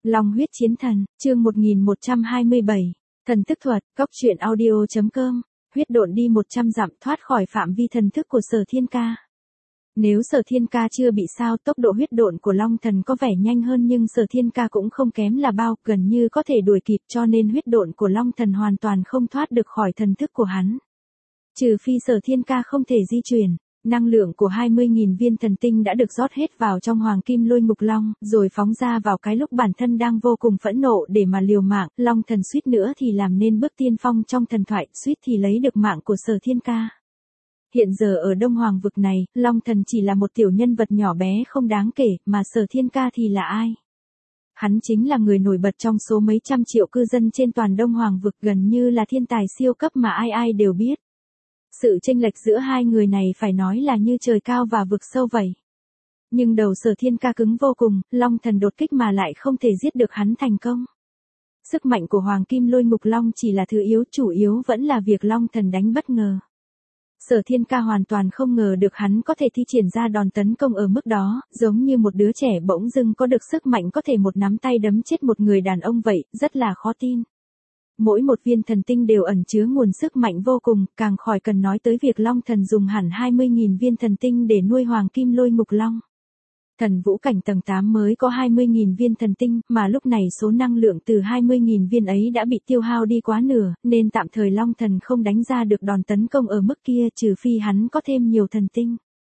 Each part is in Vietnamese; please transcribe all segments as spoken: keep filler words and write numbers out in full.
Long huyết chiến thần, chương một nghìn một trăm hai mươi bảy. Thần thức thuật, góc truyện audio chấm com. Huyết độn đi một trăm dặm thoát khỏi phạm vi thần thức của Sở Thiên Ca. Nếu Sở Thiên Ca chưa bị sao, tốc độ huyết độn của Long Thần có vẻ nhanh hơn nhưng Sở Thiên Ca cũng không kém là bao, gần như có thể đuổi kịp, cho nên huyết độn của Long Thần hoàn toàn không thoát được khỏi thần thức của hắn. Trừ phi Sở Thiên Ca không thể di chuyển. Năng lượng của hai mươi nghìn viên thần tinh đã được rót hết vào trong hoàng kim lôi ngục long, rồi phóng ra vào cái lúc bản thân đang vô cùng phẫn nộ để mà liều mạng, Long Thần suýt nữa thì làm nên bước tiên phong trong thần thoại, suýt thì lấy được mạng của Sở Thiên Ca. Hiện giờ ở Đông Hoàng vực này, Long Thần chỉ là một tiểu nhân vật nhỏ bé không đáng kể, mà Sở Thiên Ca thì là ai? Hắn chính là người nổi bật trong số mấy trăm triệu cư dân trên toàn Đông Hoàng vực, gần như là thiên tài siêu cấp mà ai ai đều biết. Sự chênh lệch giữa hai người này phải nói là như trời cao và vực sâu vậy. Nhưng đầu Sở Thiên Ca cứng vô cùng, Long Thần đột kích mà lại không thể giết được hắn thành công. Sức mạnh của Hoàng Kim Lôi Ngục Long chỉ là thứ yếu, chủ yếu vẫn là việc Long Thần đánh bất ngờ. Sở Thiên Ca hoàn toàn không ngờ được hắn có thể thi triển ra đòn tấn công ở mức đó, giống như một đứa trẻ bỗng dưng có được sức mạnh có thể một nắm tay đấm chết một người đàn ông vậy, rất là khó tin. Mỗi một viên thần tinh đều ẩn chứa nguồn sức mạnh vô cùng, càng khỏi cần nói tới việc Long Thần dùng hẳn hai mươi nghìn viên thần tinh để nuôi Hoàng Kim Lôi Ngục Long. Thần vũ cảnh tầng tám mới có hai mươi nghìn viên thần tinh, mà lúc này số năng lượng từ hai mươi nghìn viên ấy đã bị tiêu hao đi quá nửa, nên tạm thời Long Thần không đánh ra được đòn tấn công ở mức kia, trừ phi hắn có thêm nhiều thần tinh.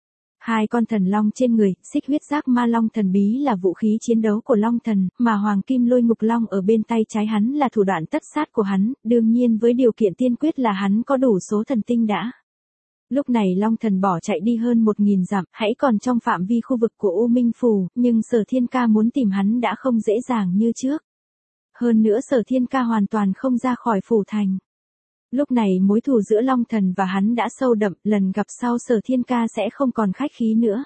Hai con thần long trên người, xích huyết giác ma long thần bí là vũ khí chiến đấu của Long Thần, mà Hoàng Kim Lôi Ngục Long ở bên tay trái hắn là thủ đoạn tất sát của hắn, đương nhiên với điều kiện tiên quyết là hắn có đủ số thần tinh đã. Lúc này Long Thần bỏ chạy đi hơn một nghìn dặm, hãy còn trong phạm vi khu vực của U Minh Phủ, nhưng Sở Thiên Ca muốn tìm hắn đã không dễ dàng như trước. Hơn nữa Sở Thiên Ca hoàn toàn không ra khỏi phủ thành. Lúc này mối thù giữa Long Thần và hắn đã sâu đậm, lần gặp sau Sở Thiên Ca sẽ không còn khách khí nữa.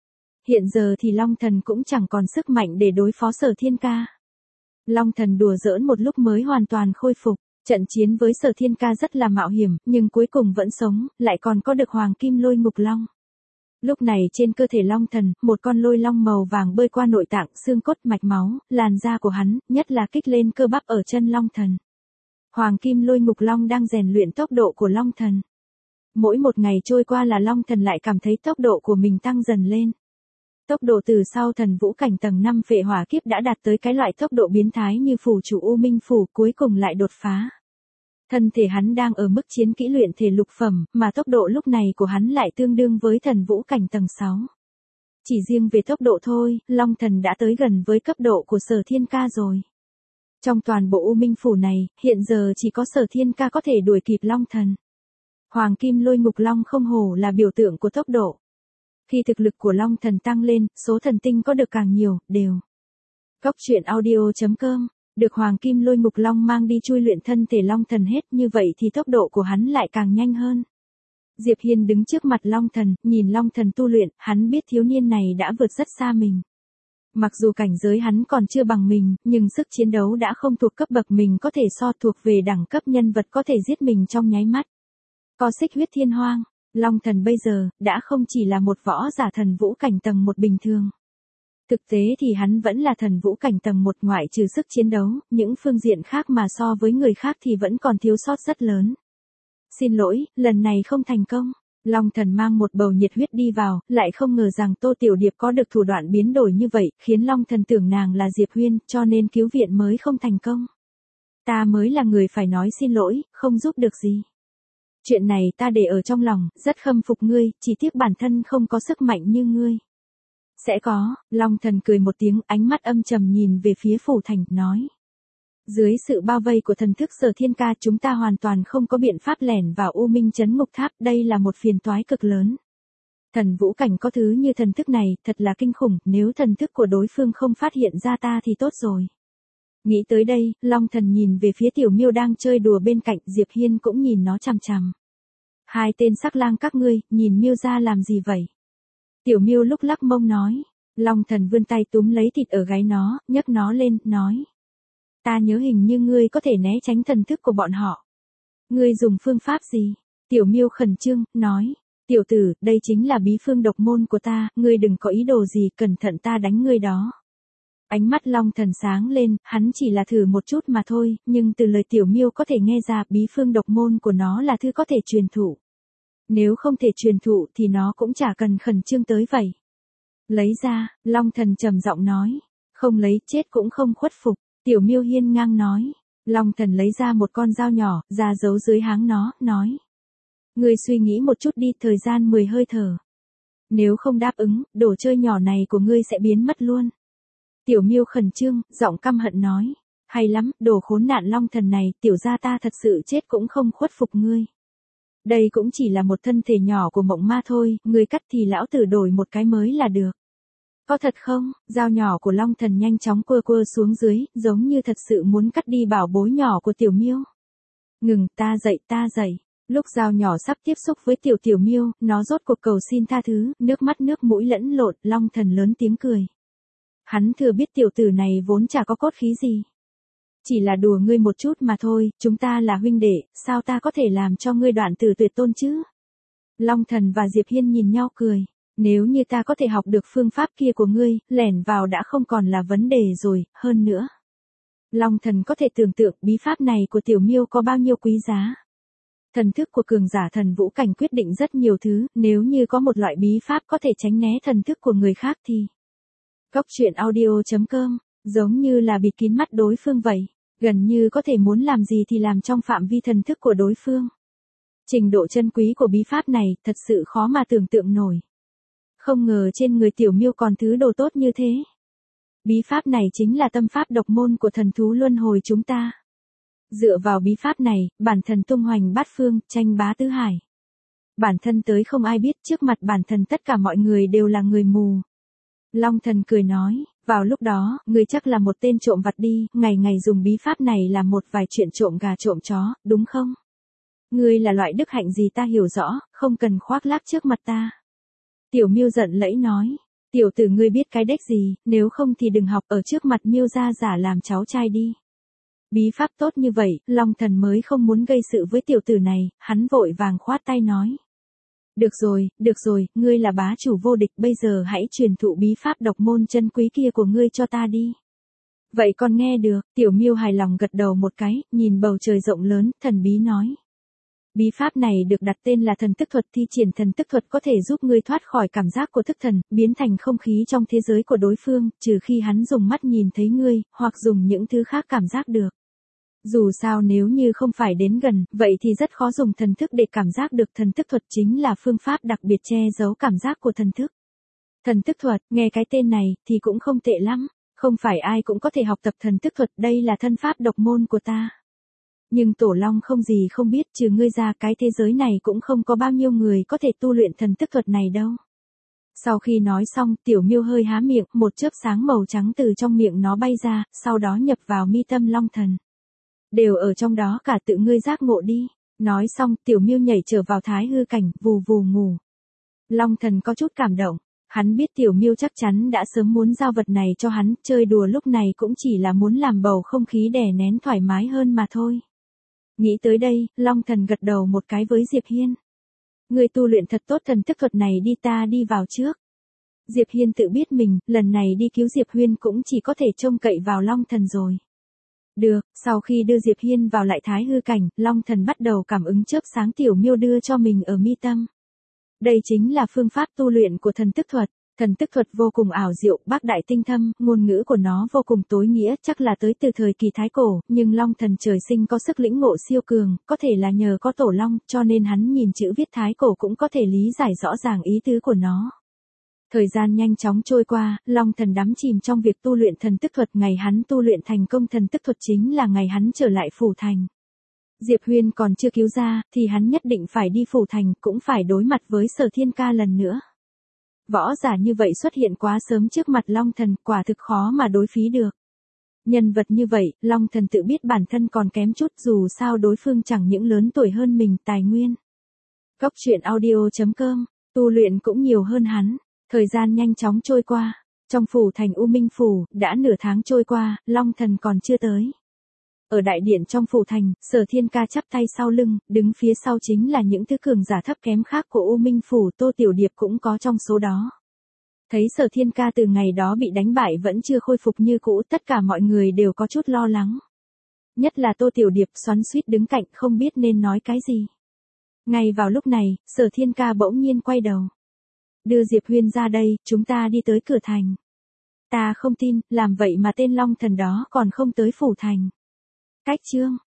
Hiện giờ thì Long Thần cũng chẳng còn sức mạnh để đối phó Sở Thiên Ca. Long Thần đùa giỡn một lúc mới hoàn toàn khôi phục, trận chiến với Sở Thiên Ca rất là mạo hiểm, nhưng cuối cùng vẫn sống, lại còn có được Hoàng Kim Lôi Ngục Long. Lúc này trên cơ thể Long Thần, một con lôi long màu vàng bơi qua nội tạng, xương cốt, mạch máu, làn da của hắn, nhất là kích lên cơ bắp ở chân Long Thần. Hoàng Kim Lôi Ngục Long đang rèn luyện tốc độ của Long Thần. Mỗi một ngày trôi qua là Long Thần lại cảm thấy tốc độ của mình tăng dần lên. Tốc độ từ sau thần vũ cảnh tầng năm phệ hỏa kiếp đã đạt tới cái loại tốc độ biến thái như phủ chủ U Minh Phủ, cuối cùng lại đột phá. Thân thể hắn đang ở mức chiến kỹ luyện thể lục phẩm, mà tốc độ lúc này của hắn lại tương đương với thần vũ cảnh tầng sáu. Chỉ riêng về tốc độ thôi, Long Thần đã tới gần với cấp độ của Sở Thiên Ca rồi. Trong toàn bộ U Minh Phủ này, hiện giờ chỉ có Sở Thiên Ca có thể đuổi kịp Long Thần. Hoàng Kim Lôi Ngục Long không hổ là biểu tượng của tốc độ. Khi thực lực của Long Thần tăng lên, số thần tinh có được càng nhiều, đều. Góc truyện audio chấm com, được Hoàng Kim Lôi Ngục Long mang đi chui luyện thân thể Long Thần hết, như vậy thì tốc độ của hắn lại càng nhanh hơn. Diệp Hiên đứng trước mặt Long Thần, nhìn Long Thần tu luyện, hắn biết thiếu niên này đã vượt rất xa mình. Mặc dù cảnh giới hắn còn chưa bằng mình, nhưng sức chiến đấu đã không thuộc cấp bậc mình có thể so, thuộc về đẳng cấp nhân vật có thể giết mình trong nháy mắt. Có xích huyết thiên hoang, Long Thần bây giờ, đã không chỉ là một võ giả thần vũ cảnh tầng một bình thường. Thực tế thì hắn vẫn là thần vũ cảnh tầng một, ngoại trừ sức chiến đấu, những phương diện khác mà so với người khác thì vẫn còn thiếu sót rất lớn. Xin lỗi, lần này không thành công. Long Thần mang một bầu nhiệt huyết đi vào, lại không ngờ rằng Tô Tiểu Điệp có được thủ đoạn biến đổi như vậy, khiến Long Thần tưởng nàng là Diệp Huyên, cho nên cứu viện mới không thành công. Ta mới là người phải nói xin lỗi, không giúp được gì. Chuyện này ta để ở trong lòng, rất khâm phục ngươi, chỉ tiếc bản thân không có sức mạnh như ngươi. Sẽ có, Long Thần cười một tiếng, ánh mắt âm trầm nhìn về phía phủ thành, nói. Dưới sự bao vây của thần thức Sở Thiên Ca, chúng ta hoàn toàn không có biện pháp lẻn vào U Minh Trấn Ngục Tháp, đây là một phiền toái cực lớn. Thần vũ cảnh có thứ như thần thức này, thật là kinh khủng, nếu thần thức của đối phương không phát hiện ra ta thì tốt rồi. Nghĩ tới đây, Long Thần nhìn về phía Tiểu Miêu đang chơi đùa bên cạnh, Diệp Hiên cũng nhìn nó chằm chằm. Hai tên sắc lang các ngươi, nhìn Miêu ra làm gì vậy? Tiểu Miêu lúc lắc mông nói. Long Thần vươn tay túm lấy thịt ở gáy nó, nhấc nó lên, nói. Ta nhớ hình như ngươi có thể né tránh thần thức của bọn họ. Ngươi dùng phương pháp gì? Tiểu Miêu khẩn trương, nói. Tiểu tử, đây chính là bí phương độc môn của ta, ngươi đừng có ý đồ gì, cẩn thận ta đánh ngươi đó. Ánh mắt Long Thần sáng lên, hắn chỉ là thử một chút mà thôi, nhưng từ lời Tiểu Miêu có thể nghe ra bí phương độc môn của nó là thứ có thể truyền thụ. Nếu không thể truyền thụ thì nó cũng chả cần khẩn trương tới vậy. Lấy ra, Long Thần trầm giọng nói. Không lấy, chết cũng không khuất phục. Tiểu Miêu hiên ngang nói. Long Thần lấy ra một con dao nhỏ, ra giấu dưới háng nó, nói. Ngươi suy nghĩ một chút đi, thời gian mười hơi thở. Nếu không đáp ứng, đồ chơi nhỏ này của ngươi sẽ biến mất luôn. Tiểu Miêu khẩn trương, giọng căm hận nói. Hay lắm, đồ khốn nạn Long Thần này, tiểu gia ta thật sự chết cũng không khuất phục ngươi. Đây cũng chỉ là một thân thể nhỏ của mộng ma thôi, ngươi cắt thì lão tử đổi một cái mới là được. Có thật không? Dao nhỏ của Long Thần nhanh chóng quơ quơ xuống dưới, giống như thật sự muốn cắt đi bảo bối nhỏ của Tiểu Miêu. Ngừng, ta dậy, ta dậy. Lúc dao nhỏ sắp tiếp xúc với Tiểu Tiểu Miêu, nó rốt cuộc cầu xin tha thứ, nước mắt nước mũi lẫn lộn, Long Thần lớn tiếng cười. Hắn thừa biết tiểu tử này vốn chả có cốt khí gì. Chỉ là đùa ngươi một chút mà thôi, chúng ta là huynh đệ, sao ta có thể làm cho ngươi đoạn tử tuyệt tôn chứ? Long Thần và Diệp Hiên nhìn nhau cười. Nếu như ta có thể học được phương pháp kia của ngươi, lẻn vào đã không còn là vấn đề rồi, hơn nữa. Long Thần có thể tưởng tượng bí pháp này của Tiểu Miêu có bao nhiêu quý giá. Thần thức của cường giả thần vũ cảnh quyết định rất nhiều thứ, nếu như có một loại bí pháp có thể tránh né thần thức của người khác thì. Cốc truyện audio chấm com, giống như là bịt kín mắt đối phương vậy, gần như có thể muốn làm gì thì làm trong phạm vi thần thức của đối phương. Trình độ chân quý của bí pháp này thật sự khó mà tưởng tượng nổi. Không ngờ trên người Tiểu Miêu còn thứ đồ tốt như thế. Bí pháp này chính là tâm pháp độc môn của thần thú luân hồi chúng ta. Dựa vào bí pháp này, bản thân tung hoành bát phương, tranh bá tứ hải. Bản thân tới không ai biết, trước mặt bản thân tất cả mọi người đều là người mù. Long Thần cười nói, vào lúc đó, ngươi chắc là một tên trộm vặt đi, ngày ngày dùng bí pháp này làm một vài chuyện trộm gà trộm chó, đúng không? Ngươi là loại đức hạnh gì ta hiểu rõ, không cần khoác lác trước mặt ta. Tiểu Miêu giận lẫy nói, tiểu tử ngươi biết cái đếch gì, nếu không thì đừng học ở trước mặt Miêu gia giả làm cháu trai đi. Bí pháp tốt như vậy, Long Thần mới không muốn gây sự với tiểu tử này, hắn vội vàng khoát tay nói. Được rồi, được rồi, ngươi là bá chủ vô địch, bây giờ hãy truyền thụ bí pháp độc môn chân quý kia của ngươi cho ta đi. Vậy con nghe được, Tiểu Miêu hài lòng gật đầu một cái, nhìn bầu trời rộng lớn, thần bí nói. Bí pháp này được đặt tên là thần tức thuật, thi triển thần tức thuật có thể giúp ngươi thoát khỏi cảm giác của thức thần, biến thành không khí trong thế giới của đối phương, trừ khi hắn dùng mắt nhìn thấy ngươi, hoặc dùng những thứ khác cảm giác được. Dù sao nếu như không phải đến gần, vậy thì rất khó dùng thần thức để cảm giác được. Thần thức thuật chính là phương pháp đặc biệt che giấu cảm giác của thần thức. Thần thức thuật, nghe cái tên này, thì cũng không tệ lắm. Không phải ai cũng có thể học tập thần thức thuật, đây là thân pháp độc môn của ta. Nhưng Tổ Long không gì không biết, trừ ngươi ra cái thế giới này cũng không có bao nhiêu người có thể tu luyện thần thức thuật này đâu. Sau khi nói xong, Tiểu Miêu hơi há miệng, một chớp sáng màu trắng từ trong miệng nó bay ra, sau đó nhập vào mi tâm Long Thần. Đều ở trong đó cả, tự ngươi giác ngộ đi. Nói xong, Tiểu Miêu nhảy trở vào thái hư cảnh, vù vù ngủ. Long Thần có chút cảm động. Hắn biết Tiểu Miêu chắc chắn đã sớm muốn giao vật này cho hắn, chơi đùa lúc này cũng chỉ là muốn làm bầu không khí đè nén thoải mái hơn mà thôi. Nghĩ tới đây, Long Thần gật đầu một cái với Diệp Hiên. Ngươi tu luyện thật tốt thần thức thuật này đi, ta đi vào trước. Diệp Hiên tự biết mình, lần này đi cứu Diệp Huyên cũng chỉ có thể trông cậy vào Long Thần rồi. Được, sau khi đưa Diệp Hiên vào lại thái hư cảnh, Long Thần bắt đầu cảm ứng chớp sáng Tiểu Miêu đưa cho mình ở mi tâm. Đây chính là phương pháp tu luyện của thần tức thuật. Thần tức thuật vô cùng ảo diệu, bác đại tinh thâm, ngôn ngữ của nó vô cùng tối nghĩa, chắc là tới từ thời kỳ Thái Cổ, nhưng Long Thần trời sinh có sức lĩnh ngộ siêu cường, có thể là nhờ có Tổ Long, cho nên hắn nhìn chữ viết Thái Cổ cũng có thể lý giải rõ ràng ý tứ của nó. Thời gian nhanh chóng trôi qua, Long Thần đắm chìm trong việc tu luyện thần tức thuật, ngày hắn tu luyện thành công thần tức thuật chính là ngày hắn trở lại phủ thành. Diệp Huyên còn chưa cứu ra, thì hắn nhất định phải đi phủ thành, cũng phải đối mặt với Sở Thiên Ca lần nữa. Võ giả như vậy xuất hiện quá sớm trước mặt Long Thần, quả thực khó mà đối phí được. Nhân vật như vậy, Long Thần tự biết bản thân còn kém chút, dù sao đối phương chẳng những lớn tuổi hơn mình, tài nguyên. Cốc truyện audio chấm com, tu luyện cũng nhiều hơn hắn. Thời gian nhanh chóng trôi qua. Trong phủ thành U Minh Phủ, đã nửa tháng trôi qua, Long Thần còn chưa tới. Ở đại điện trong phủ thành, Sở Thiên Ca chắp tay sau lưng, đứng phía sau chính là những thứ cường giả thấp kém khác của U Minh Phủ, Tô Tiểu Điệp cũng có trong số đó. Thấy Sở Thiên Ca từ ngày đó bị đánh bại vẫn chưa khôi phục như cũ, tất cả mọi người đều có chút lo lắng. Nhất là Tô Tiểu Điệp xoắn xuýt đứng cạnh không biết nên nói cái gì. Ngay vào lúc này, Sở Thiên Ca bỗng nhiên quay đầu. Đưa Diệp Huyên ra đây, chúng ta đi tới cửa thành. Ta không tin, làm vậy mà tên Long Thần đó còn không tới phủ thành. Cách chương.